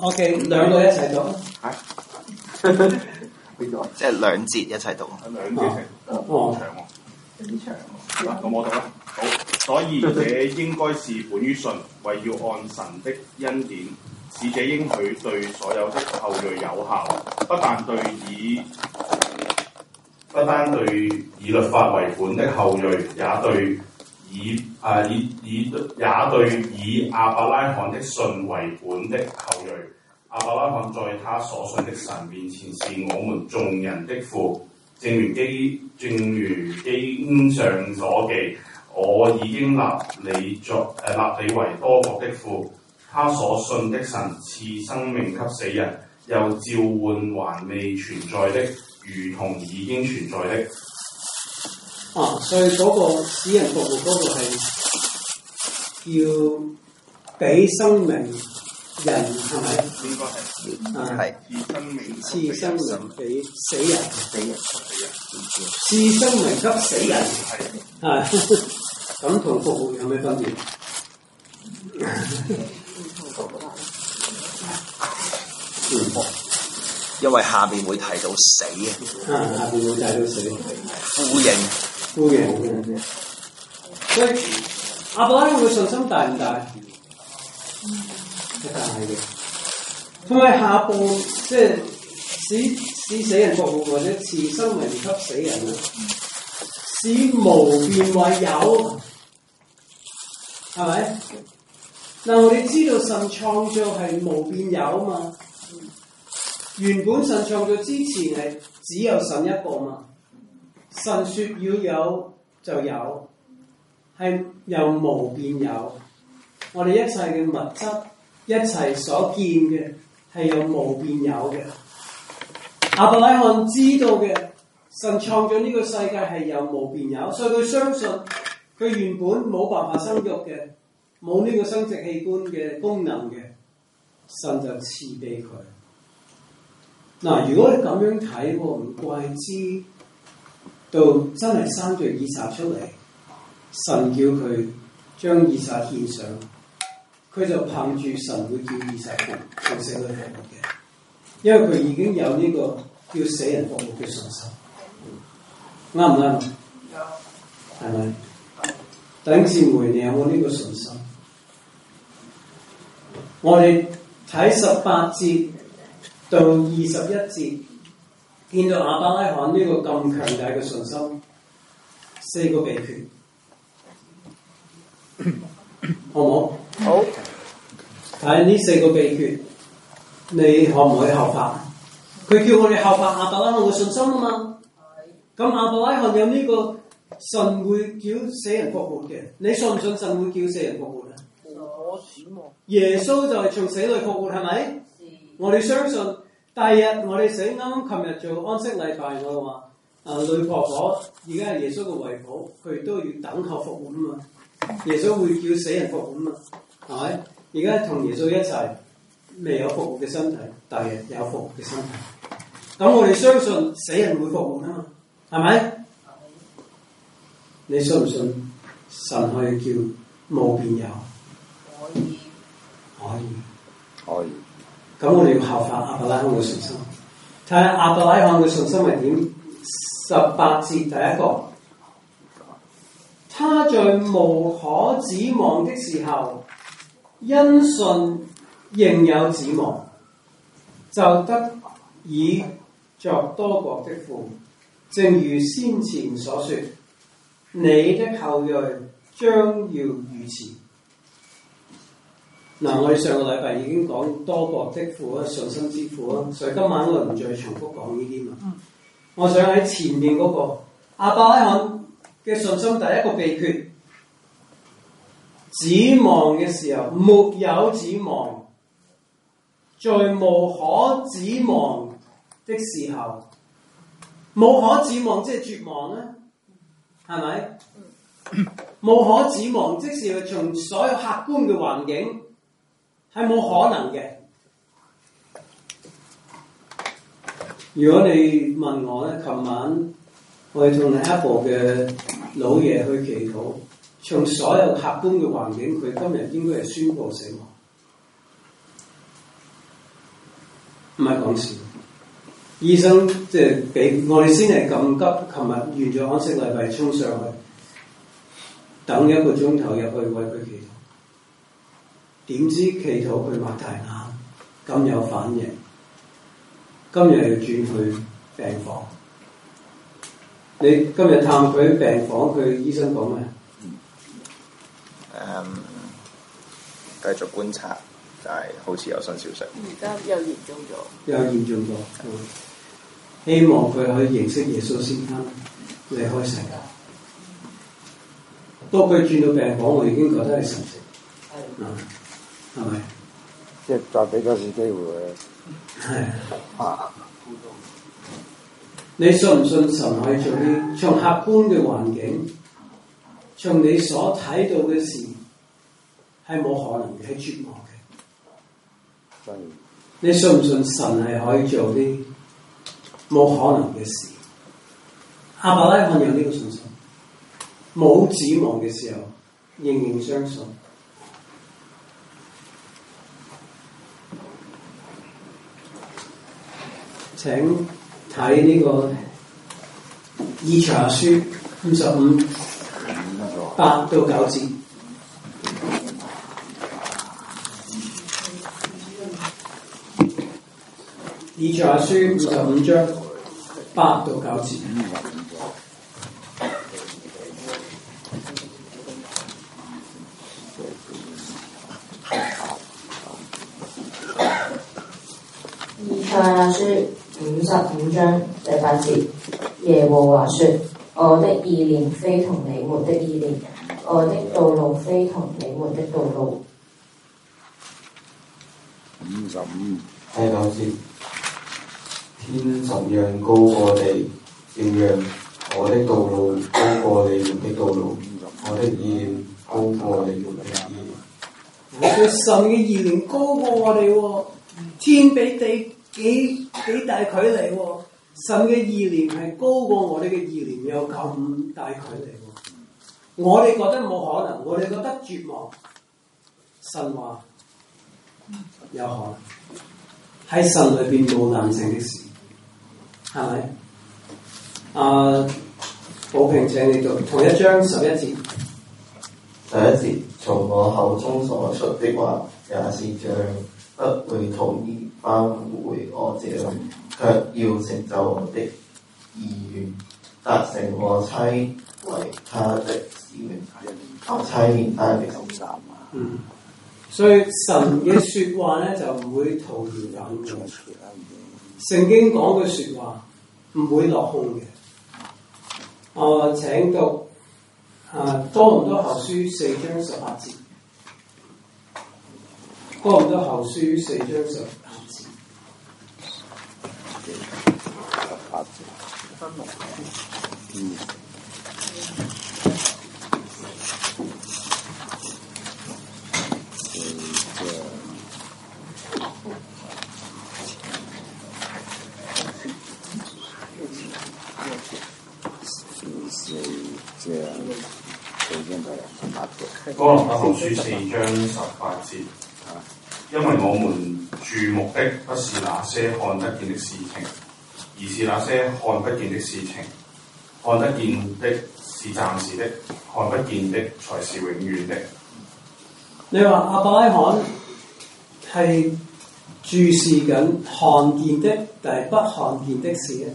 OK， 兩個一齊讀。 即係兩節一齊讀。 兩節一齊讀。長喎。有啲長。咁我讀啦。好，所以這應該是本於信，為要按神的恩典，使這應許對所有的後裔有效，不但對以律法為本的後裔，也對以亞伯拉罕的信為本的後裔。亞伯拉罕在他所信的神面前是我們眾人的父，正如經上所記，我已經立你為多國的父。他所信的神賜生命給死人，又召喚還未存在的，如同已經存在的。 所以嗰個使人復活嗰個係要俾生命人，係咪？ 應該係。 係。 賜生命俾死人。賜生命給死人。係。咁同復活有咩分別？ 因為下邊會提到死下邊會提到死。呼應。所以亞伯拉罕嘅信心大唔大？大嘅。同埋下步即係使死人復活或者賜生命給死人啦，使無變為有，係咪？嗱，我哋知道神創造係無變有啊嘛。原本神創造之前係只有神一個嘛。神說要有就有，係由無變有。我哋一切嘅物質，一切所見嘅係由無變有嘅。亞伯拉罕知道嘅，神創造呢個世界係由無變有，所以佢相信佢原本冇辦法生育嘅，冇呢個生殖器官嘅功能嘅，神就賜俾佢。嗱，如果你咁樣睇，唔怪之到真係生咗以撒出嚟，神叫佢將以撒獻上，佢就憑住神會叫以撒從死裏復活嘅，因為佢已經有呢個叫死人復活嘅信心，啱唔啱？係咪？弟兄姊妹，你有冇呢個信心？我哋睇18節到21節，見到亞伯拉罕呢個咁強大嘅信心，4個秘訣，好唔好？ 好。 睇呢4個秘訣，你可唔可以效法？佢叫我哋效法亞伯拉罕嘅信心啊嘛。咁亞伯拉罕有呢個神會叫死人復活嘅，你信唔信神會叫死人復活啊？ 我指望耶穌就係從死裏復活，係咪？我哋相信。第二日我哋死，啱啱琴日做安息禮拜，我話女婆婆而家係耶穌嘅遺婦，佢都要等候復活啊嘛。耶穌會叫死人復活啊嘛，係咪？而家同耶穌一齊，未有復活嘅身體，第二日有復活嘅身體。咁我哋相信死人會復活啊嘛，係咪？你信唔信神可以叫無變有？可以。咁我哋要效法亞伯拉罕嘅信心，睇下亞伯拉罕嘅信心係點。18節第一個，他在無可指望的時候，因信仍有指望，就得以作多國的父。正如先前所說，你的後裔將要如此。嗱，我哋上個禮拜已經講多國的父啊，信心之父啊，所以今晚我唔再重複講呢啲嘛。我想喺前面嗰個亞伯拉罕嘅信心第一個秘訣，指望嘅時候沒有指望，在無可指望的時候，無可指望即係絕望啊，係咪？無可指望即是從所有客觀嘅環境。係冇可能嘅。如果你問我咧，琴晚我哋同 Apple 嘅老爺去祈禱，從所有客觀嘅環境，佢今日應該係宣佈死亡。 唔係講笑。醫生即係俾我哋先係咁急，琴日完咗安息禮拜衝上去，等1個鐘頭入去為佢祈禱。點知祈禱佢擘大眼，咁有反應。今日要轉去病房。你今日探佢病房，佢醫生講咩？ 繼續觀察，就係好似有新消息。 而家又嚴重咗。 又嚴重咗。希望佢可以認識耶穌先啱離開世界。不過佢轉到病房，我已經覺得係神蹟。係咪？ 即係再俾多次機會佢。 係。你信唔信神可以做啲？從客觀嘅環境，從你所睇到嘅事，係冇可能嘅，係絕望嘅。你信唔信神係可以做啲冇可能嘅事？亞伯拉罕有呢個信心，冇指望嘅時候，仍然相信。請睇呢個以賽亞書55 8到9節。以賽亞書55章8到9節。 以賽亞書55章第8節，耶和華說：我的意念非同你們的意念，我的道路非同你們的道路。 55 第9節，天怎樣高過地，照樣我的道路高過你們的道路，我的意念高過你們的意念。 神嘅意念高過我哋喎，天比地幾大距離喎，神嘅意念係高過我哋嘅意念，有咁大距離喎。我哋覺得冇可能，我哋覺得絕望。神話有可能，喺神裏邊冇難成嘅事，係咪？寶平請你讀同一章11節。 第1節，從我口中所出的話，也是這樣，不會徒然返回我這裏，卻要成就我的意願，達成我差為他的使命，我差遣他的心站。 所以神嘅説話咧就唔會徒然返回。聖經講嘅説話唔會落空嘅。請讀多倫多後書4章18節。多倫多後書4章18節。 哥林多後書4章18節，因為我們注目的不是那些看得見的事情，而是那些看不見的事情。看得見的是暫時的，看不見的才是永遠的。 你話亞伯拉罕係注視緊看見的，但係不看見的事咧？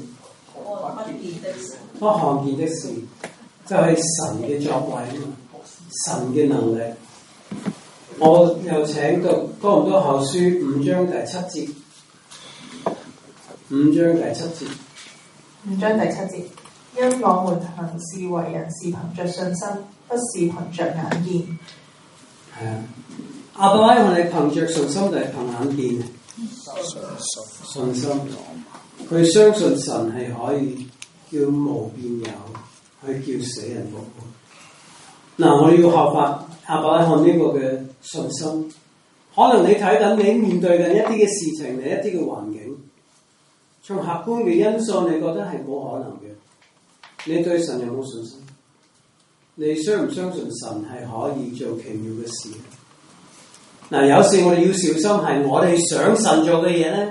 不看見的事就係神嘅作為啊嘛，神嘅能力。我又請讀哥林多後書5章第7節。5章第7節。 5章第7節，因我們行事為人是憑着信心，不是憑着眼見。 係啊，亞伯拉罕係憑着信心定係憑眼見？信心。佢相信神係可以叫無變有，去叫死人復活。嗱，我哋要效法亞伯拉罕呢個嘅信心。可能你睇緊，你面對緊一啲嘅事情，你一啲嘅環境，從客觀嘅因素，你覺得係冇可能嘅。你對神有冇信心？你相唔相信神係可以做奇妙嘅事？嗱，有時我哋要小心，係我哋想神做嘅嘢咧，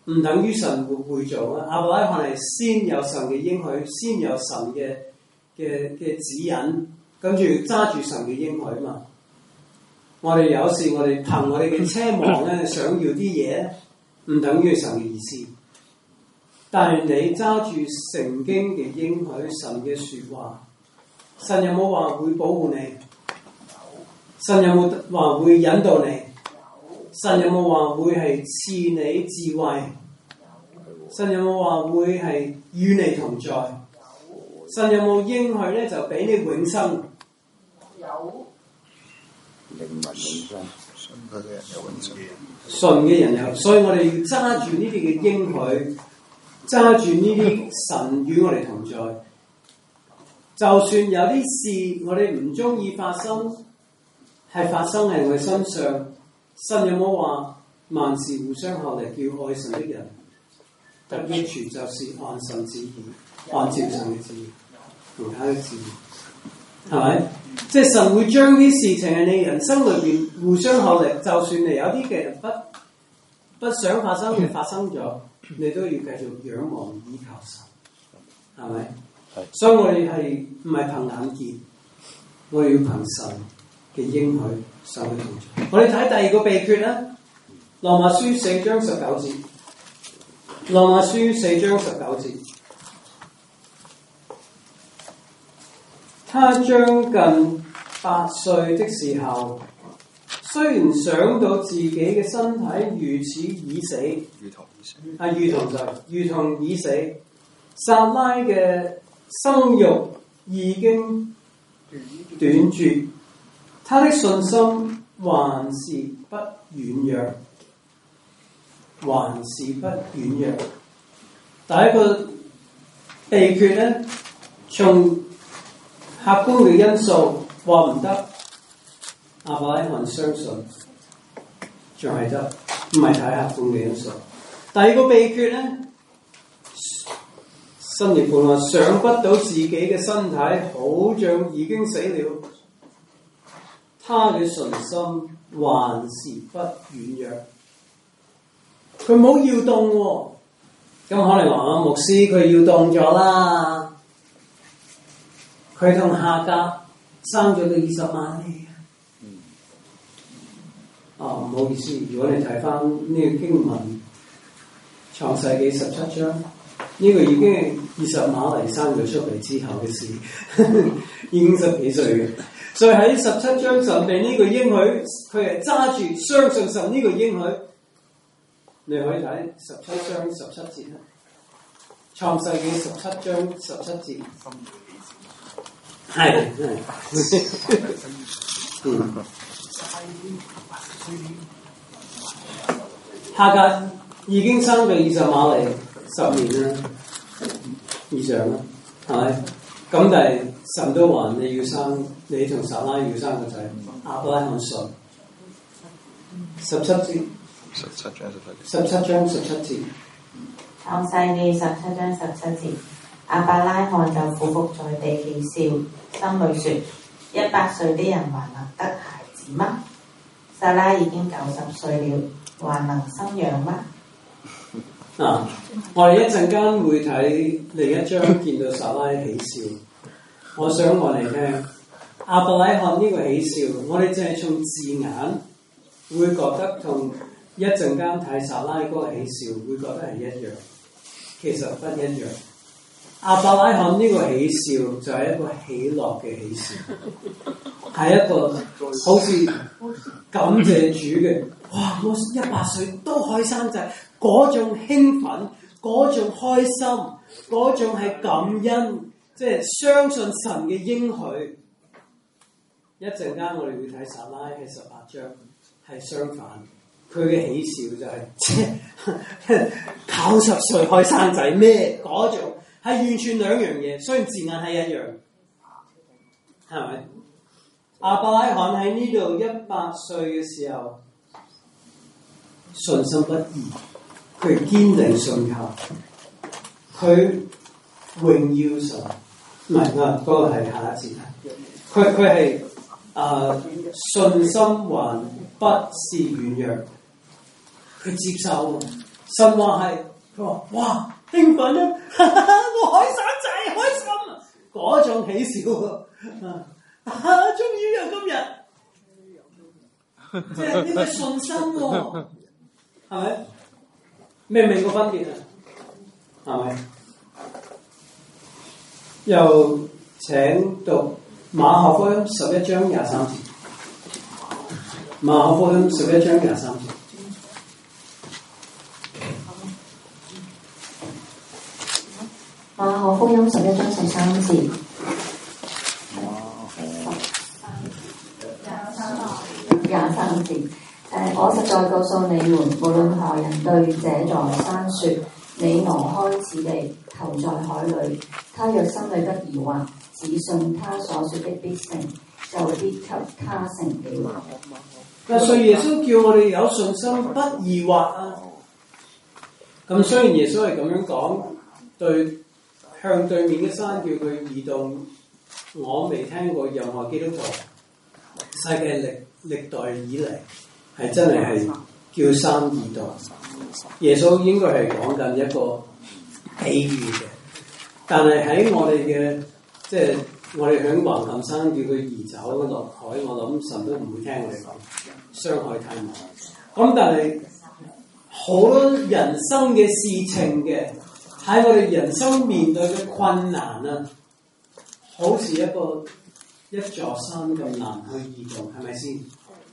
唔等於神會做啊！亞伯拉罕係先有神嘅應許，先有神嘅指引，跟住揸住神嘅應許嘛。我哋有時我哋憑我哋嘅奢望咧，想要啲嘢，唔等於神嘅意思。但係你揸住聖經嘅應許，神嘅説話，神有冇話會保護你？神有冇話會引導你？神有冇話會係賜你智慧？神有冇話會係與你同在？神有冇應許咧就俾你永生？ 有。 靈魂永生， 信佢嘅人有永生。 信嘅人有，所以我哋要揸住呢啲嘅應許，揸住呢啲神與我哋同在。就算有啲事我哋唔中意發生，係發生喺我哋身上，神有冇話萬事互相效力，叫愛神的人得益處，就是按神旨意，按照神嘅旨意，其他嘅旨意，係咪？即係神會將啲事情喺你人生裏邊互相效力，就算你有啲嘅人不想發生嘅發生咗，你都要繼續仰望依靠神，係咪？所以我哋係唔係憑眼見，我哋要憑神嘅應許，神嘅同在。我哋睇第二個秘訣啦，《羅馬書》4章19節，《羅馬書》4章19節。他將近8歲的時候，雖然想到自己嘅身體如此已死，如同已死，撒拉嘅生育已經斷絕，他的信心還是不軟弱，第一個秘訣咧，從客觀嘅因素話唔得，亞伯拉罕相信仲係得，唔係睇客觀嘅因素。第二個秘訣咧，新譯本話想不到自己嘅身體好像已經死了，他嘅信心還是不軟弱。佢冇要動喎，咁可能話牧師佢要動咗啦。佢同夏甲生咗個20萬利。唔好意思，如果你睇翻呢個經文，創世記17章，呢個已經係20馬利生咗出嚟之後嘅事，已經10幾歲嘅。所以喺17章神俾呢個應許，佢係揸住相信神呢個應許。你可以睇17章17節啦，創世記17章17節。係，夏甲已經生咗20馬利10年啦，以上啦，係咪？咁但係神都話你要生，你同撒拉要生個仔，亞伯拉罕信。17章17節。 創世記17章17節。亞伯拉罕就俯伏在地起笑，心裏說：100歲的人還能得孩子嗎？撒拉已經90歲了，還能生養嗎？ 我哋一陣間會睇另一章，見到撒拉起笑。我想我哋聽亞伯拉罕呢個起笑，我哋淨係從字眼會覺得同一陣間睇撒拉嗰個起笑會覺得係一樣，其實不一樣。亞伯拉罕呢個起笑就係一個喜樂嘅喜笑，係一個好似感謝主嘅，哇！我100歲都可以生仔，嗰種興奮，嗰種開心，嗰種係感恩，即係相信神嘅應許。一陣間我哋會睇撒拉嘅18章，係相反，佢嘅喜笑就係90歲可以生仔咩嗰種。係完全兩樣嘢，雖然字眼係一樣，係咪？亞伯拉罕喺呢度100歲嘅時候，信心不移，佢堅定信靠，佢榮耀神，唔係嗰個係下一節。佢係信心還不是軟弱，佢接受， 神話係佢話哇興奮啊，我開生仔開心啊，嗰種喜笑終於有今日，即係呢個信心喎，係咪？明唔明個分別啊？係咪？又請讀馬可福音11章23節。馬可福音11章23節。 馬可福音11章13節。23節。我實在告訴你們，無論何人對這座山說：你挪開此地，投在海裏，他若心裏不疑惑，只信他所說的必成，就必給他成了。 嗱，所以耶穌叫我哋有信心，不疑惑啊。咁雖然耶穌係咁樣講，向對面嘅山叫佢移動，我未聽過任何基督徒世界歷代以嚟係真係叫山移動。耶穌應該係講緊一個比喻嘅，但係喺我哋嘅即係我哋響橫琴山叫佢移走落海，我諗神都唔會聽我哋講，傷害太猛。咁但係好多人生嘅事情嘅，喺我哋人生面對嘅困難啊，好似一座山咁難去移動，係咪先？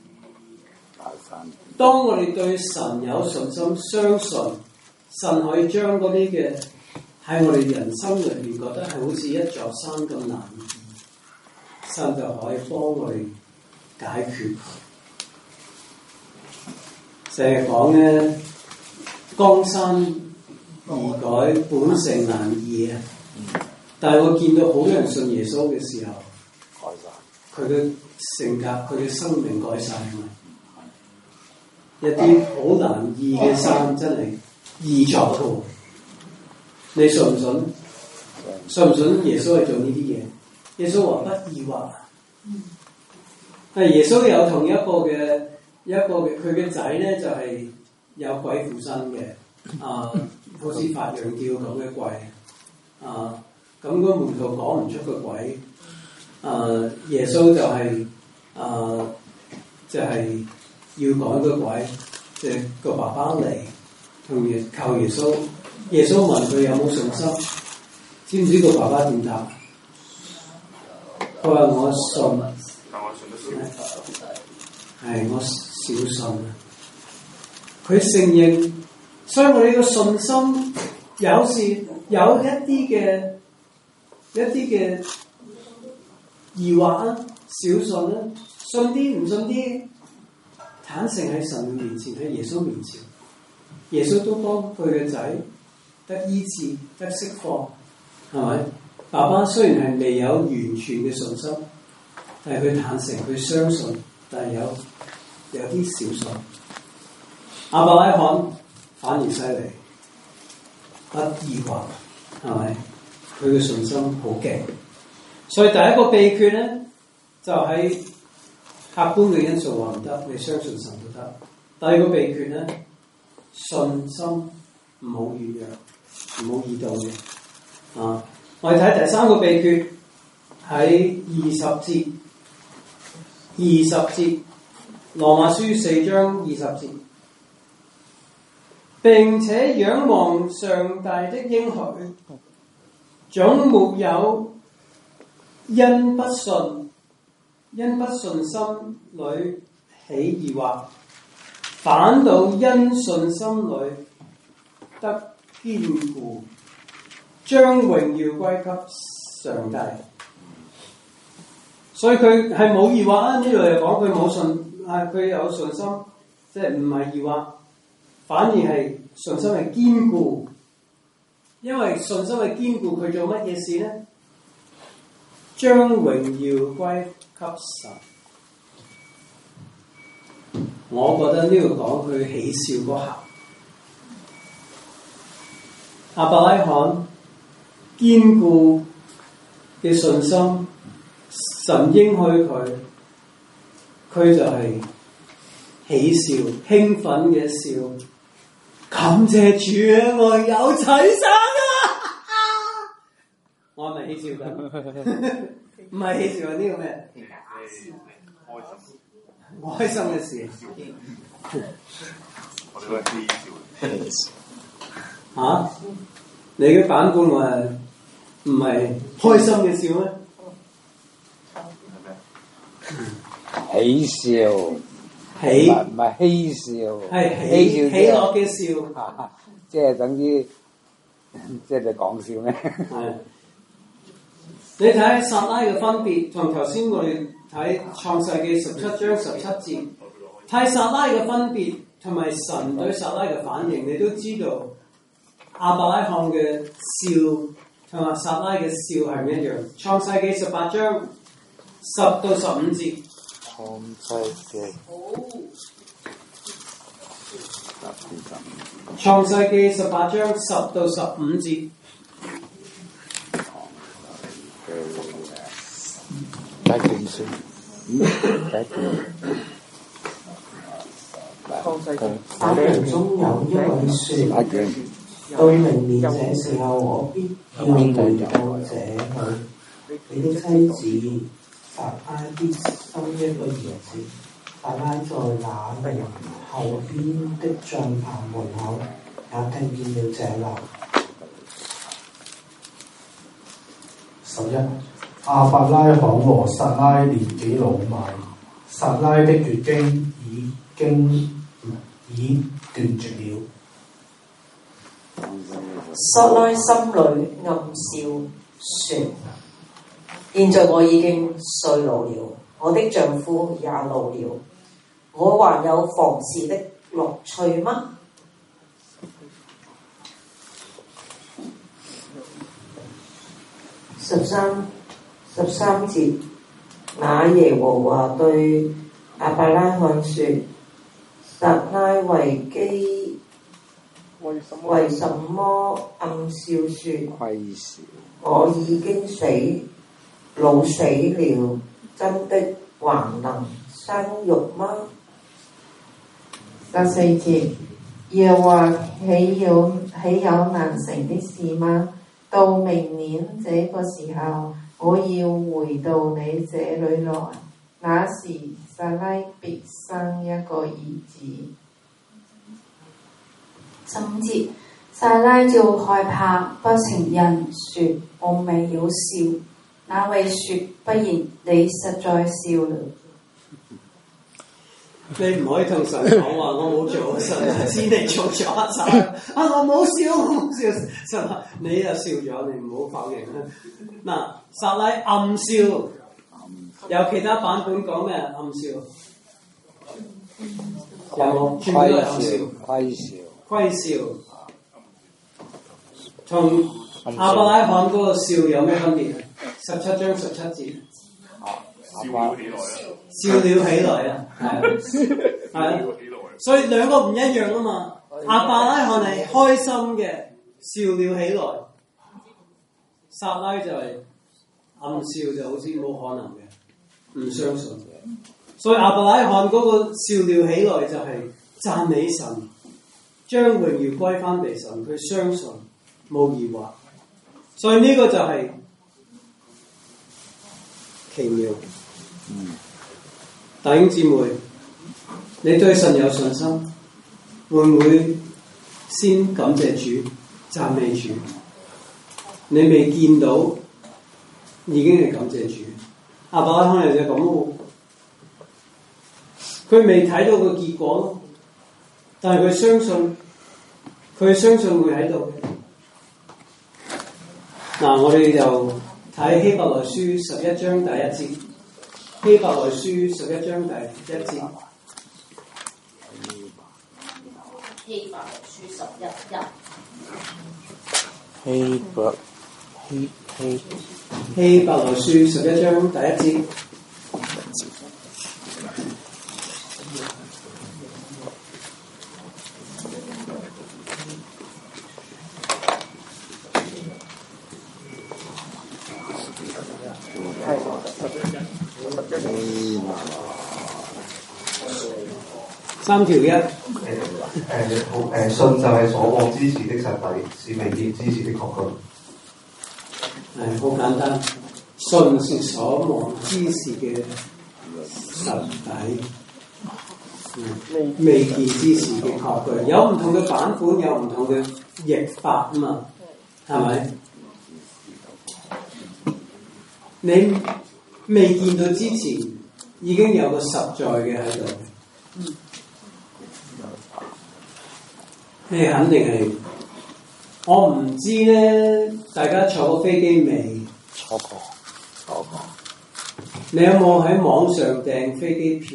當我哋對神有信心，相信神可以將嗰啲嘅喺我哋人生裏面覺得係好似一座山咁難移，神就可以幫我哋解決。成日講咧，江山易改，本性難移啊！但係我見到好多人信耶穌嘅時候，佢嘅性格、佢嘅生命改晒，一啲好難移嘅山真係易咗嘅。你信唔信？信唔信耶穌係做呢啲嘢？耶穌話不疑惑。耶穌有同一個嘅佢嘅仔咧，就係有鬼附身嘅，好似發羊叫咁嘅鬼，咁個門徒講唔出個鬼，耶穌就係要趕個鬼，即係個爸爸嚟同求耶穌。耶穌問佢有冇信心，知唔知個爸爸點答？佢話我信，係我小信啊！佢承認，所以我哋個信心有時有一啲嘅疑惑啊，小信啊，信啲唔信啲，坦誠喺神面前，喺耶穌面前，耶穌都幫佢嘅仔得醫治、得釋放，係咪？爸爸雖然係未有完全嘅信心，但係佢坦誠，佢相信，但係有啲小信。亞伯拉罕反而犀利，不疑惑，係咪？佢嘅信心好勁。所以第一個秘訣咧，就喺客觀嘅因素話唔得，你相信神都得。第二個秘訣咧，信心唔好軟弱，唔好易動嘅。我哋睇第三個秘訣喺20節，羅馬書4章20節，並且仰望上帝的應許，總沒有因不信心裏起疑惑，反倒因信心裏得堅固，將榮耀歸給上帝。所以佢係冇疑惑啊！呢度又講佢冇信，佢有信心，即係唔係疑惑，反而係信心係堅固。因為信心係堅固，佢做乜嘢事咧？將榮耀歸給神。我覺得呢度講佢喜笑嗰下，亞伯拉罕堅固嘅信心，神應許佢就係喜笑，興奮嘅笑， 感謝主，我有仔生啊！我係咪喜笑緊？唔係喜笑啊！呢個咩？開心嘅事。 我哋都係喜笑。 嚇？你嘅版本我係唔係開心嘅笑咩？ 喜笑，唔係嬉笑， 係喜樂嘅笑， 即係等於即係你講笑咩？ 係。你睇撒拉嘅分別，同頭先我哋睇創世記17章17節，睇撒拉嘅分別同埋神對撒拉嘅反應，你都知道亞伯拉罕嘅笑同埋撒拉嘅笑係唔一樣。創世記18章10到15節。創世記18章10到15節。 第一段先， 他們中有一位說：到明年這時候，我必要回到這裏。你的妻子撒拉必生一個兒子。撒拉在那靈後邊的帳棚門口也聽見了這話。 11亞伯拉罕和撒拉年紀老邁，撒拉的月經已斷絕了。 撒拉心裏暗笑說：現在我已經歲老了，我的丈夫也老了，我還有房事的樂趣嗎？13節，那耶和華對亞伯拉罕說：撒拉為什麼暗笑說：我已經老死了，真的還能生育嗎？14節，耶和華豈有難成的事嗎？到明年這個時候，我要回到你這裏來，那時撒拉必生一個兒子。 15節，撒拉就害怕，不承認，說：我沒有笑。那位說：不然，你實在笑了。 你唔可以同神講話，我冇做，神知你做咗我冇笑，我冇笑。神話你又笑咗，你唔好否認啦。嗱，撒拉暗笑，有其他版本講咩暗笑？有冇？全部都係暗笑。虧笑。同亞伯拉罕嗰個笑有咩分別？17章17節。笑了起來啊！係啊，所以兩個唔一樣啊嘛。亞伯拉罕係開心嘅，笑了起來；撒拉就係暗笑，就好似冇可能嘅，唔相信嘅。所以亞伯拉罕嗰個笑了起來就係讚美神，將榮耀歸翻俾神，佢相信冇疑惑。所以呢個就係奇妙。弟兄姊妹，你對神有信心，會唔會先感謝主、讚美主？你未見到，已經係感謝主。亞伯拉罕人就咁喎，佢未睇到個結果咯，但係佢相信會喺度嘅。嗱，我哋就睇希伯來書11章第1節。希伯來書11章第1節。 希伯來書11章第1節。3條1。 信就係所望之事的實底，是未見之事的確據。 係好簡單，信是所望之事嘅實底，未見之事嘅確據。有唔同嘅版本，有唔同嘅譯法啊嘛，係咪？你未見到之前，已經有個實在嘅喺度。你肯定係，我唔知咧，大家坐過飛機未？ 坐過。 你有冇喺網上訂飛機票？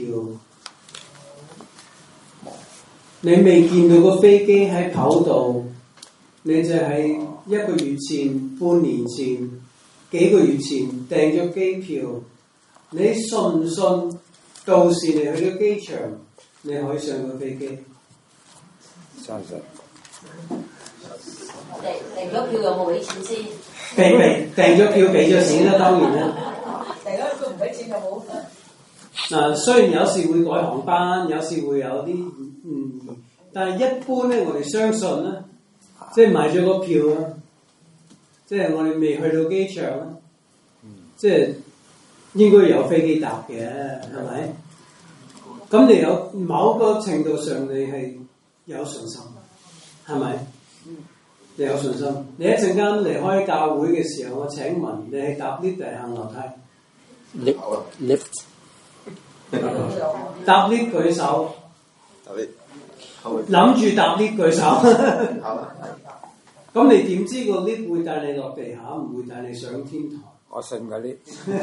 你未見到個飛機喺跑道，你就係1個月前、半年前、幾個月前訂咗機票，你信唔信？到時你去到機場，你可以上個飛機。 相信。 訂咗票有冇俾錢先？ 訂咗票俾咗錢啦，當然啦。 訂咗票唔俾錢有冇？ 嗱，雖然有時會改航班，有時會有啲誤議，但係一般咧，我哋相信咧，即係買咗個票啦，即係我哋未去到機場啦，即係應該有飛機搭嘅，係咪？咁你有某個程度上你係有信心，係咪？你有信心。你一陣間離開教會嘅時候，我請問你係搭 lift 定係行樓梯 ？lift。 搭 lift 舉手。諗住搭 lift 舉手。咁你點知個 lift 會帶你落地下，唔會帶你上天台？ 我信嗰啲。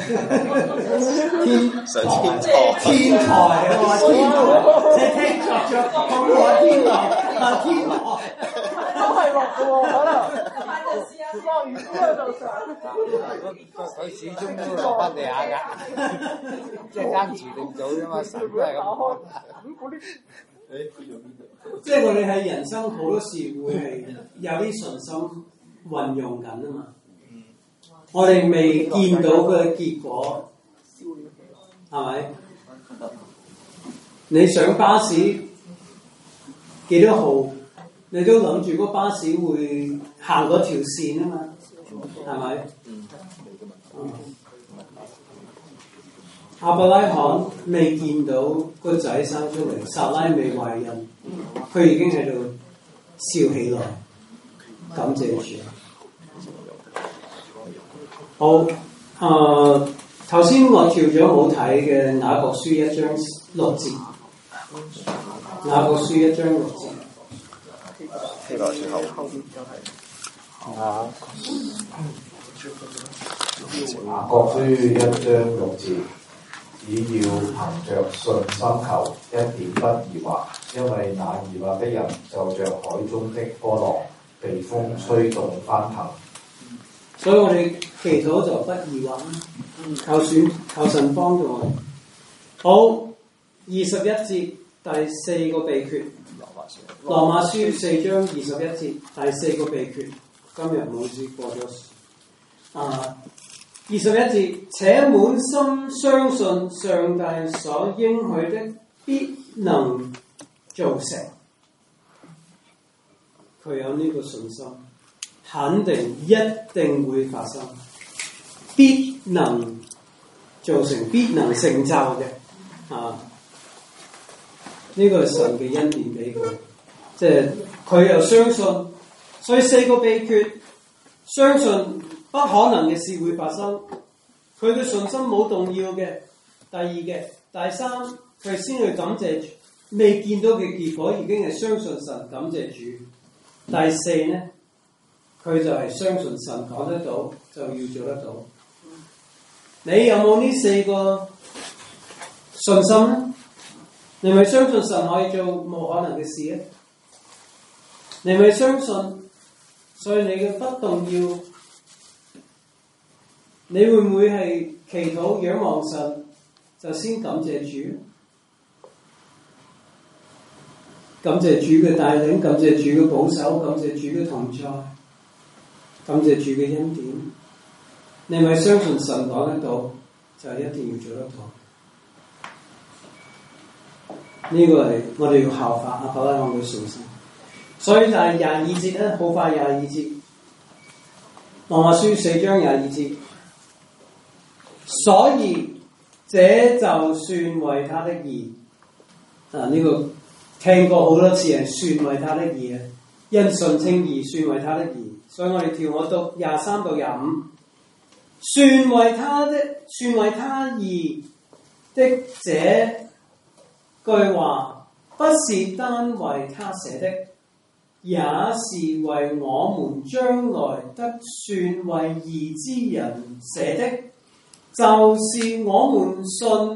天台啊！天台，你聽錯咗，我話天台，天台。 都係落嘅喎，可能。落完之後就上。 佢始終都落翻地下㗎，即係啱遲定早啫嘛，神都係咁。 即係我哋喺人生好多時會係有啲信心運用緊啊嘛。我哋未見到嘅結果，係咪？你上巴士幾多號？你都諗住嗰巴士會行嗰條線啊嘛，係咪？亞伯拉罕未見到個仔生出嚟，撒拉未懷孕，佢已經喺度笑起來，感謝主。好，頭先我跳咗好睇嘅雅各書1章6節，雅各書1章6節。 希伯來書後雅各書1章6節，只要憑着信心求，一點不疑惑，因為那疑惑的人就像海中的波浪，被風吹動翻騰。 所以我哋祈禱就不疑惑，求神幫助我哋。好，21節第4個秘訣。羅馬書4章21節第4個秘訣，今日冇試過咗。21節，且滿心相信上帝所應許的必能做成，佢有呢個信心，肯定一定會發生，必能做成，必能成就嘅。呢個係神嘅恩典俾佢，即係佢又相信，所以4個秘訣，相信不可能嘅事會發生，佢嘅信心冇動搖嘅。第二嘅，第三，佢先去感謝主，未見到嘅結果已經係相信神，感謝主。第四呢，佢就係相信神講得到就要做得到。你有冇呢4個信心呢？你咪相信神可以做冇可能嘅事咧？你咪相信，所以你嘅不動搖，你會唔會係祈禱仰望神，就先感謝主？感謝主嘅帶領，感謝主嘅保守，感謝主嘅同在，感謝主嘅恩典。你咪相信神講得到，就一定要做得到。 呢個係我哋要效法亞伯拉罕嘅信心。所以就係22節咧，好快22節，羅馬書4章22節。所以這就算為他的義。呢個聽過好多次係算為他的義啊，因信稱義，算為他的義。所以我哋我讀23到25，算為他義的這句話，不是單為他寫的，也是為我們將來得算為義之人寫的。就是我們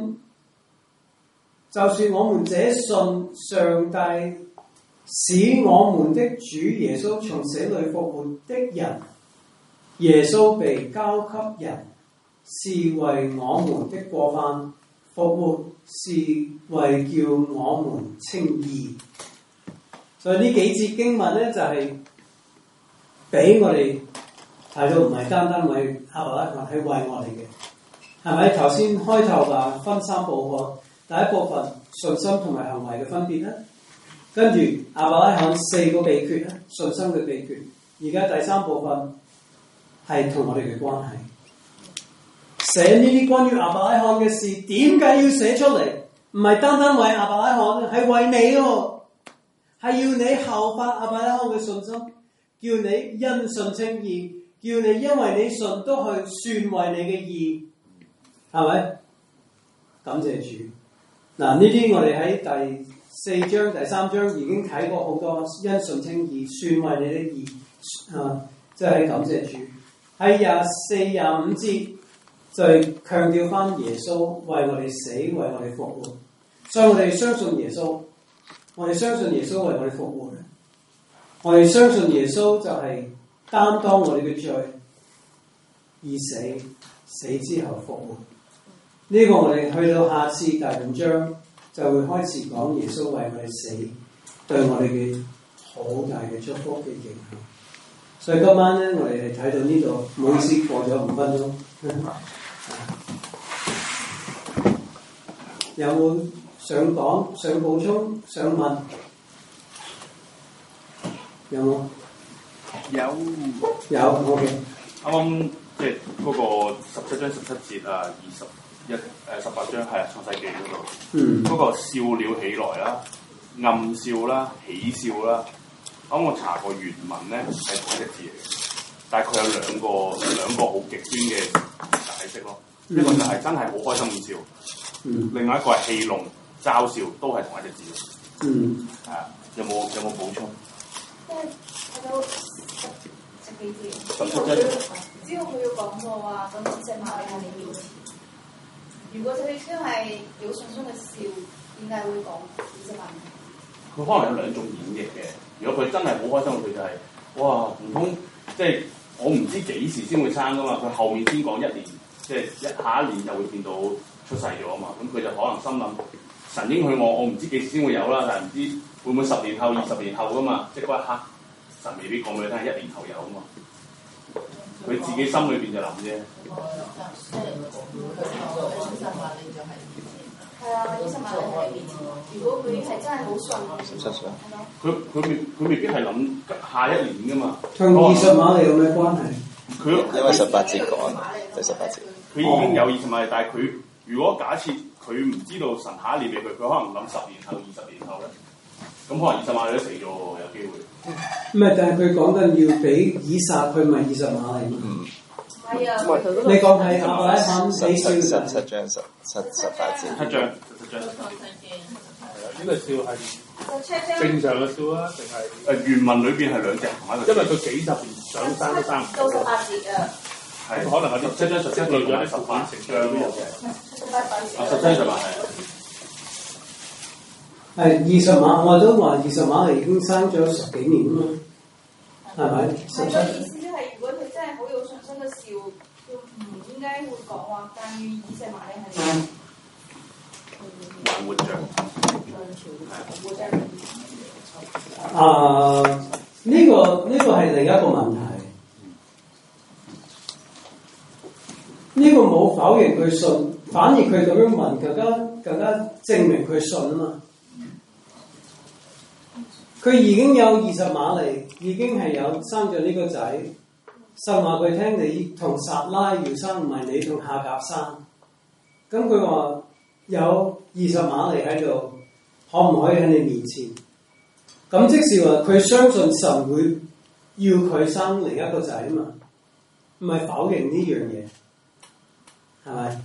這信上帝使我們的主耶穌從死裏復活的人，耶穌被交給人，是為我們的過犯復活，是為叫我們稱義。所以呢幾節經文咧，就係俾我哋睇到唔係單單為亞伯拉罕，係為我哋嘅。係咪頭先開頭話分3部分？第一部分信心同埋行為嘅分別啦，跟住亞伯拉罕4個秘訣啦，信心嘅秘訣。而家第3部分係同我哋嘅關係。寫呢啲關於亞伯拉罕嘅事，點解要寫出嚟？唔係單單為亞伯拉罕，係為你喎，係要你效法亞伯拉罕嘅信心，叫你因信稱義，叫你因為你信都去算為你嘅義。係咪？感謝主。嗱，呢啲我哋喺第4章、第3章已經睇過好多，因信稱義，算為你的義。即係感謝主。喺24、25節就係強調翻耶穌為我哋死，為我哋復活。所以我哋相信耶穌，我哋相信耶穌為我哋復活。我哋相信耶穌就係擔當我哋嘅罪而死之後復活。呢個我哋去到下次第5章就會開始講耶穌為我哋死對我哋嘅好大嘅祝福嘅影響。所以今晚咧，我哋係睇到呢度，唔好意思過咗5分鐘。有冇想講、想補充、想問？有冇？有 OK。 啱啱即係嗰個17章17節啊，18章係創世記嗰度，嗰個笑了起來啦、暗笑啦、喜笑啦。咁我查過原文咧係同一隻字嚟嘅，但係佢有兩個好極端嘅解釋咯。一個就係真係好開心咁笑，另外一個係戲弄嘲笑，都係同一隻字。係啊，有冇補充？ 即係睇到十幾字，只要佢要講過話，咁隻馬喺你面前。如果佢真係有信心嘅笑，點解會講隻馬？ 佢可能有兩種演繹嘅。如果佢真係好開心，佢就係、是、哇，唔通即係我唔知幾時先會生噶嘛？佢後面先講1年，即係下一年就會見到出世咗啊嘛。咁佢就可能心諗神應許我唔知幾時先會有啦，但係唔知會唔會10年後、20年後噶嘛？即係嗰一刻，神未必講俾你聽，1年後有啊嘛。佢自己心裏邊就諗啫。 係啊，20萬人喺你面前。如果佢係真係好信，17歲， 佢未必係諗下一年噶嘛。 同20馬力有咩關係？ 佢因為18節講，第18節。 佢已經有20馬力，但係佢如果假設佢唔知道神下一年俾佢，佢可能諗10年後、20年後咧，咁可能20馬力都死咗喎，有機會。 唔係，但係佢講緊要俾以撒，佢咪20馬力嘛？係啊，你講係亞伯拉罕死笑 17章18節。 7章。 呢個笑係正常嘅笑啊，定係原文裏邊係兩隻同一個？ 因為佢幾十年想生都生唔到。 到18節啊。 係可能有啲17章17類咗18章都有嘅。17章18 係20馬，我都話20馬力已經生咗10幾年啊嘛，係咪？ 係個意思即係，如果佢真係好有信心嘅笑，佢唔應該會講話，但願20馬力係還活着。 呢個係另一個問題。呢個冇否認佢信，反而佢咁樣問更加證明佢信啊嘛。 佢已經有20馬力，已經係有生咗呢個仔。神話佢聽，你同撒拉要生，唔係你同夏甲生。咁佢話有20馬力喺度，可唔可以喺你面前？咁即是話佢相信神會要佢生另一個仔啊嘛，唔係否認呢樣嘢，係咪？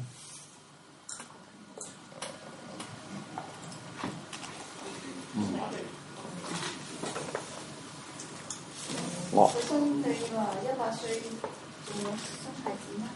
我信你話100歲仲有生孩子嗎？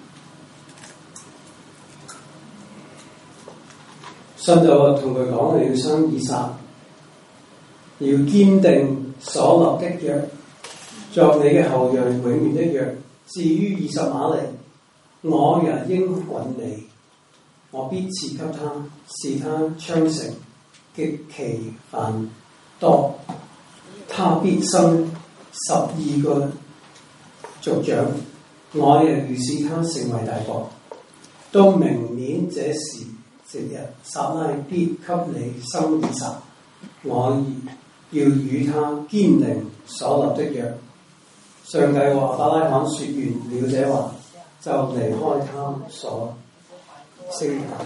神就同佢講：你要生以撒，要堅定所立的約，作你嘅後裔永遠的約。至於20馬力，我也應允你，我必賜給他，使他昌盛，極其繁多，他必生12個族長，我也要使他成為大國。到明年這時節日，撒拉必給你生以撒，我要與他堅定所立的約。上帝和亞伯拉罕說完了這話，就離開他所升格。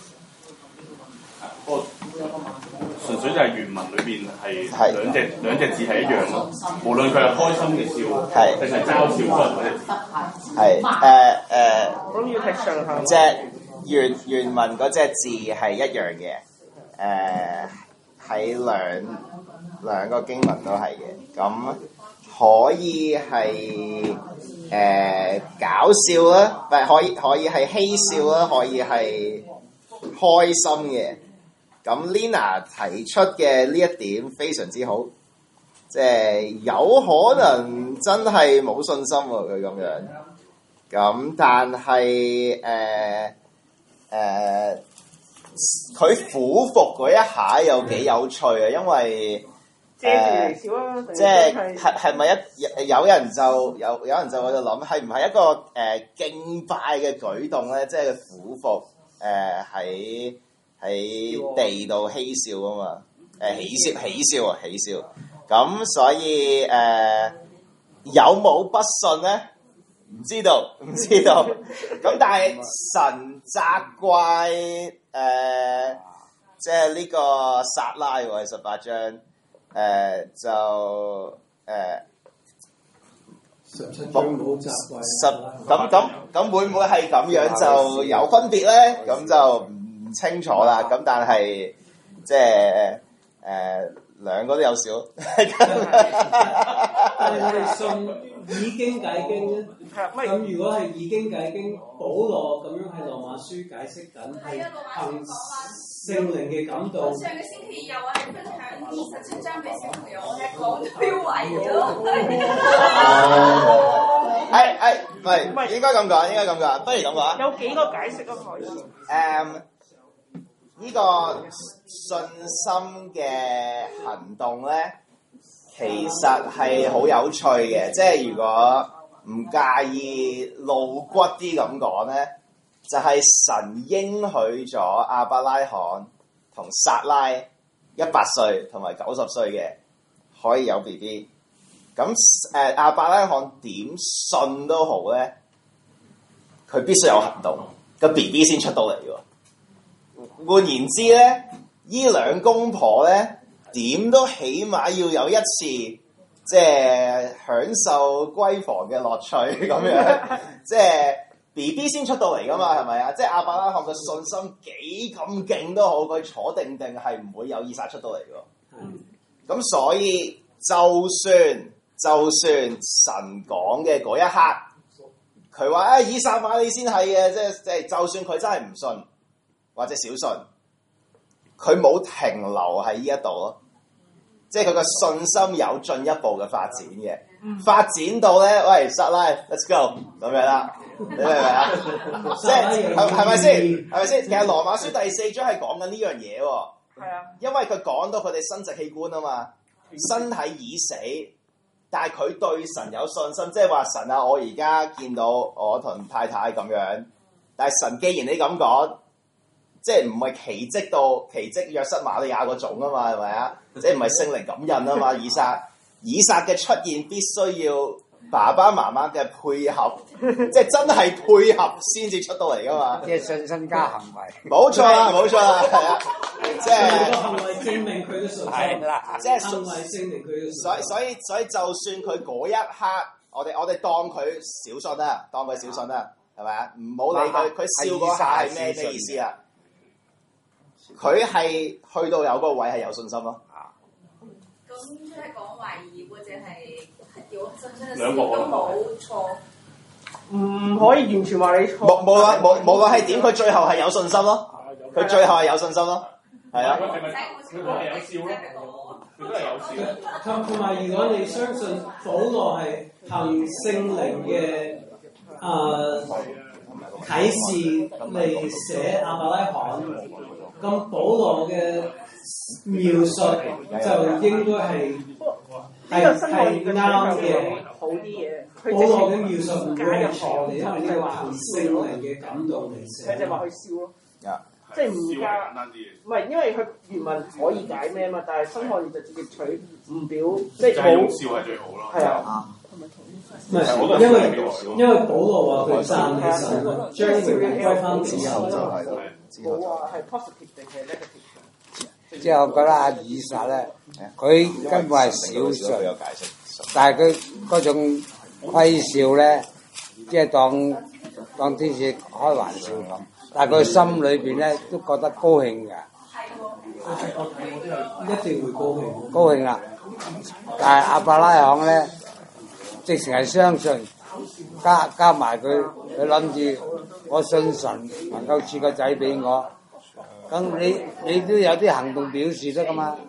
純粹就係原文裏邊係兩隻字係一樣咯，無論佢係開心嘅笑，定係嘲笑嗰隻字。 係咁要睇上下。 即係原文嗰隻字係一樣嘅，喺兩個經文都係嘅。咁可以係搞笑啦，唔係可以係嬉笑啦，可以係開心嘅。咁 Lina 提出嘅呢一點非常之好，即係有可能真係冇信心喎，佢咁樣。咁但係佢俯伏嗰一下又幾有趣啊，因為即係咪有人就喺度諗，係唔係一個敬拜嘅舉動咧？即係佢俯伏喺地度嬉笑啊嘛，喜笑。咁所以有冇不信咧？唔知道。咁但係神責怪即係呢個撒拉喎，18章就 17章冇責怪。 咁會唔會係咁樣就有分別咧？咁就唔清楚啦。咁但係即係兩個都有少。 但係我哋信以經解經咧，咁如果係以經解經，保羅咁樣喺羅馬書解釋緊，係憑聖靈嘅感動。 上個星期有我係分享27章俾小朋友，我係講標位咯。 唔係應該咁講，不如咁講。 有幾個解釋都可以。 呢個信心嘅行動咧，其實係好有趣嘅。即係如果唔介意露骨啲咁講咧，就係神應許咗亞伯拉罕同撒拉100歲同埋90歲嘅可以有 BB。咁亞伯拉罕點信都好咧，佢必須有行動，個 BB 先出到嚟喎。換言之咧，呢兩公婆咧點都起碼要有一次即係享受閨房嘅樂趣咁樣，即係 BB 先出到嚟噶嘛，係咪啊？即係亞伯拉罕嘅信心幾咁勁都好，佢坐定定係唔會有以撒出到嚟嘅。咁所以就算神講嘅嗰一刻，佢話以撒瑪利先係嘅，即係就算佢真係唔信。或者小信，佢冇停留喺呢一度咯，即係佢個信心有進一步嘅發展嘅，發展到咧，喂，撒拉 ，let's go 咁樣啦，你明唔明啊？即係係咪先？其實羅馬書第4章係講緊呢樣嘢喎，係啊，因為佢講到佢哋生殖器官啊嘛，身體已死，但係佢對神有信心，即係話神啊，我而家見到我同太太咁樣，但係神既然你咁講。 即係唔係奇蹟約瑟瑪利亞嗰種啊嘛，係咪啊？即係唔係聖靈感孕啊嘛？以撒嘅出現必須要爸爸媽媽嘅配合，即係真係配合先至出到嚟噶嘛。 即係信心加行為。 冇錯啦，係啊，即係行為證明佢嘅信心。 係啦， 即係行為證明佢嘅信心。 所以就算佢嗰一刻，我哋當佢小信啦，係咪啊？唔好理佢笑嗰下係咩意思啊？佢係去到有個位係有信心咯。 咁即係講懷疑或者係有信心嘅事都冇錯。 唔可以完全話你錯。 無論係點，佢最後係有信心咯。佢最後係有信心咯。係啊。 佢都係有笑咯。佢都係有笑。 同埋，如果你相信保羅係憑聖靈嘅啟示嚟寫亞伯拉罕，咁保羅嘅描述就應該係啱嘅， 好啲嘢。 保羅嘅描述唔會係錯嘅，因為呢個憑聖靈嘅感動嚟寫。 佢就話佢笑咯，即係唔加，唔係因為佢原文可以解咩嘛，但係新漢語就直接取唔表，即係冇笑係最好咯。 係啊。 唔係，因為保羅話佢讚美神咯，將榮耀歸翻俾神就係咯。 冇話係 positive 定係 negative。 即係我覺得阿以撒咧，佢根本係少信，但係佢嗰種虧笑咧，即係當天使開玩笑咁，但係佢心裏邊咧都覺得高興嘅。 一定會高興。 高興啦！但係亞伯拉罕咧，直情係相信，加埋佢諗住我信神能夠賜個仔俾我，咁你都有啲行動表示得噶嘛？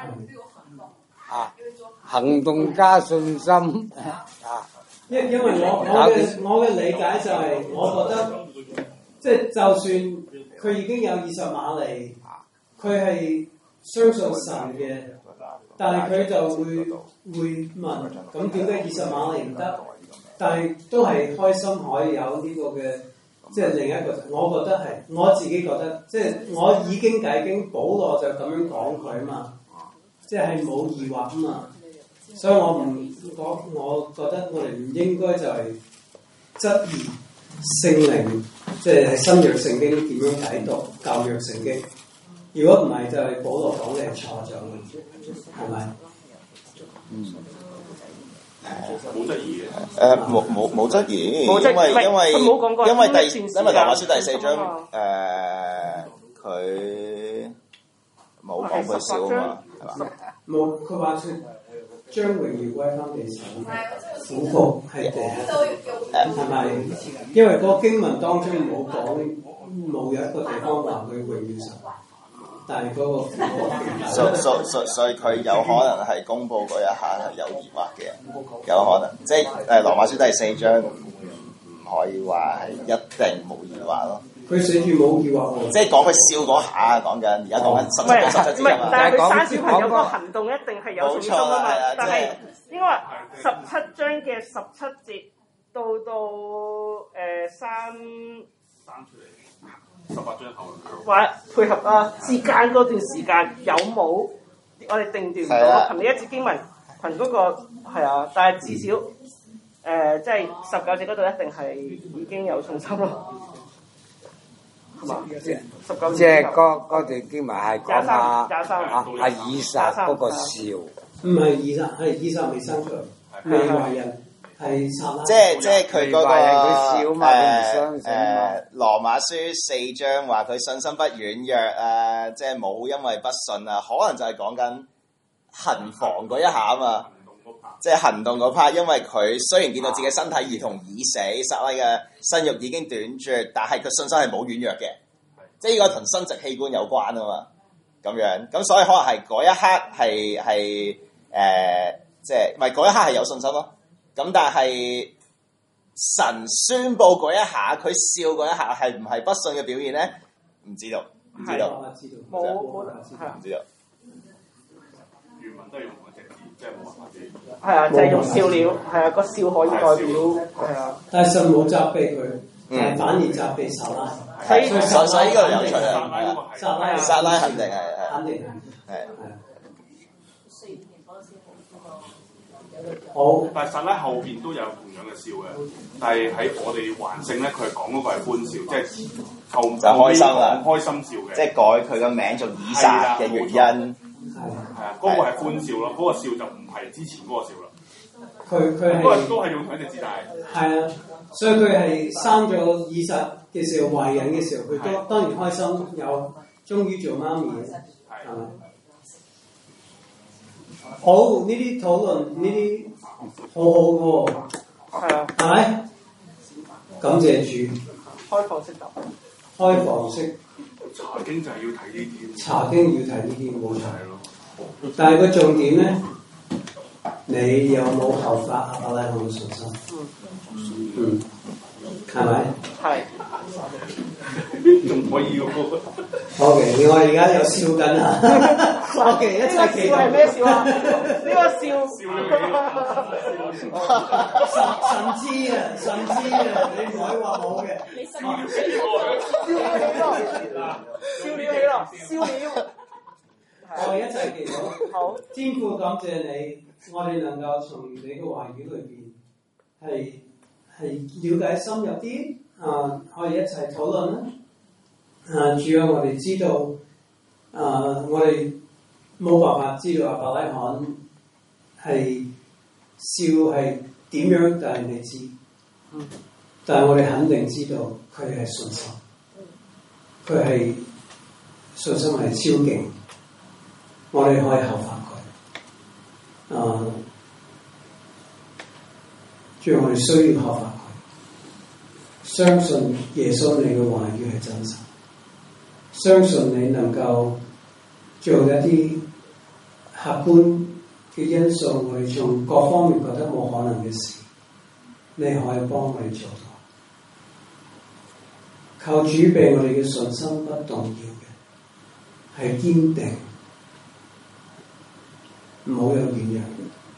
行動加信心啊！ 因為我嘅理解就係，我覺得即係就算佢已經有20馬力，佢係相信神嘅，但係佢就會問，咁點解20馬力唔得？但係都係開心可以有呢個嘅，即係另一個，我覺得係我自己覺得，即係我已經解經，保羅就咁樣講佢嘛，即係冇疑惑啊嘛。所以我覺得我哋唔應該就係質疑聖靈，即係新約聖經點樣解讀舊約聖經。如果唔係，就係保羅講嘅係錯咗嘅，係咪？ 冇質疑嘅。 冇質疑，因為羅馬書第4章佢冇講佢笑啊嘛，係嘛？ 冇，佢話說將榮耀歸翻俾神，苦服係第一，係咪？因為個經文當中冇有一個地方話佢榮耀神，但係嗰個苦服。 所以佢有可能係公佈嗰一下係有疑惑嘅，有可能，即係羅馬書第4章唔可以話係一定冇疑惑咯。 佢寫住冇疑惑喎， 即係講佢笑嗰下講緊，而家講緊17節， 但係佢生小朋友個行動一定係有信心啊嘛。但係應該話17章嘅17節到18章後，或配合啊之間嗰段時間有冇我哋定斷唔到？憑呢一節經文，憑嗰個係啊，但係至少即係19節嗰度一定係已經有信心咯。 即係嗰段經文係講阿以撒嗰個笑， 唔係以撒，係以撒未生出嚟，未懷孕，係撒拉。 即係佢嗰個羅馬書4章話佢信心不軟弱啊，即係冇因為不信啊，可能就係講緊行房嗰一下啊嘛。即係行動嗰 part，因為佢雖然見到自己身體兒童已死，撒拉嘅生育已經短絕，但係佢信心係冇軟弱嘅，即係呢個同生殖器官有關啊嘛，咁樣，咁所以可能係嗰一刻係即係唔係嗰一刻係有信心咯，咁但係神宣佈嗰一下，佢笑嗰一下係唔係不信嘅表現咧？唔知道， 冇唔知道。 原文都係用嗰隻字，即係冇辦法嘅。 係啊，就係用笑料，係啊，個笑可以代表係啊。 但係神冇責備佢， 但係反而責備撒拉。 所以呢個有趣啊，撒拉肯定係肯定係。 好，但係撒拉後邊都有同樣嘅笑嘅，但係喺我哋還聖咧，佢係講嗰個係歡笑，即係後就開心啦， 開心笑嘅， 即係改佢個名做以撒嘅原因。 係啊，嗰個係歡笑咯，嗰個笑就唔係之前嗰個笑啦。 佢係都係用佢哋字，但係係啊，所以佢係生咗以撒嘅時候，懷孕嘅時候，佢都當然開心，有終於做媽咪嘅，係咪？好，呢啲討論呢啲好好嘅喎， 係啊， 係咪？感謝主， 開放式答， 開放式查經就係要睇呢啲， 查經要睇呢啲冇錯咯。但係個重點咧，你有冇效法亞伯拉罕嘅信心？嗯，係咪？ 係。 仲可以喎。 OK， 我而家又笑緊啦。OK， 一齊祈禱。 係咩笑啊？呢個笑神知啊，神知啊，你唔可以話冇嘅。 笑了起來。 我哋一齊祈禱。 好， 天父感謝你，我哋能夠從你嘅話語裏邊係了解深入啲。可以一齊討論啦。主要我哋知道，我哋冇辦法知道亞伯拉罕係笑係點樣，但係你知。但係我哋肯定知道佢係信心，佢係信心係超勁，我哋可以效法佢。主要我哋需要效法佢。相信耶穌你嘅話語係真實，相信你能夠做一啲客觀嘅因素，我哋從各方面覺得冇可能嘅事，你可以幫我哋做到。求主俾我哋嘅信心不動搖嘅，係堅定，唔好有軟弱。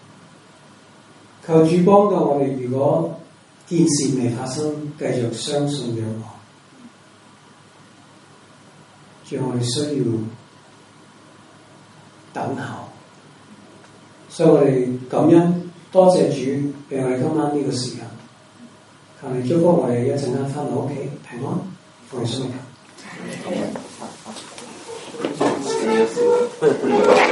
求主幫到我哋，如果件事未發生，繼續相信仰望。主，我哋需要等候，所以我哋感恩，多謝主俾我哋今晚呢個時間。求你祝福我哋一陣間返到屋企平安，奉耶穌名求。